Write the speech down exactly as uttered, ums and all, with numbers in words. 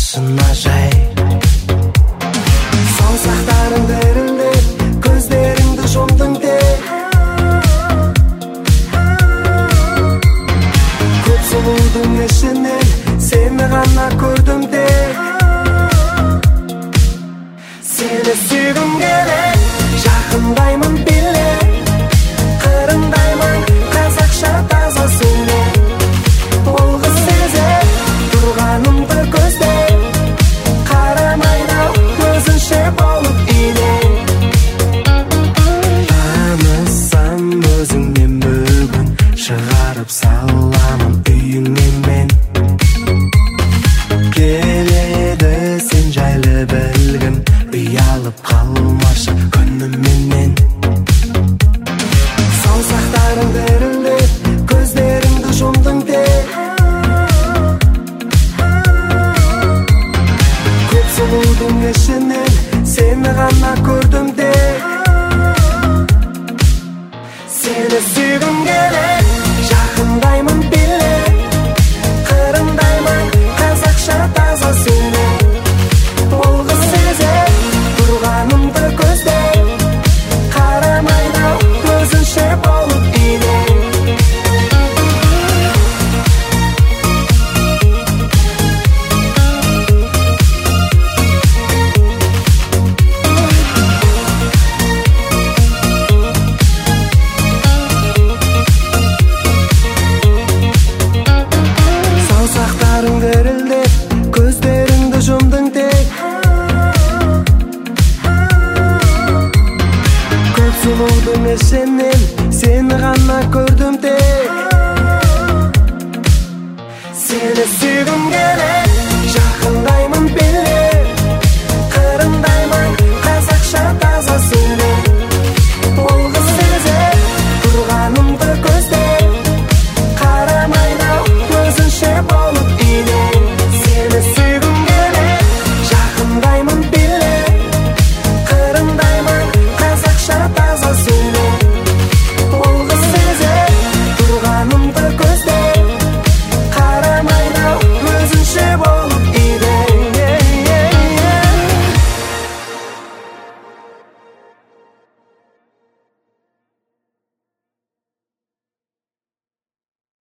башына жай. Саусақтарың дірілдеп, көздеріңді жұмдың деп. Көп сұлудың ішінен сені ғана көрдім деп. Сені сүйгім келеді, жақындаймын биле, қырындаймын қазақша таза сөйле. Ол қыз сезіп тұрғанымды көздеп, қарамайды өзінше болып ине. Танысам өзіңнен бүгін, шығарып саламын үйіңнен мен. Келеді сен жайлы білгім, ұялып қал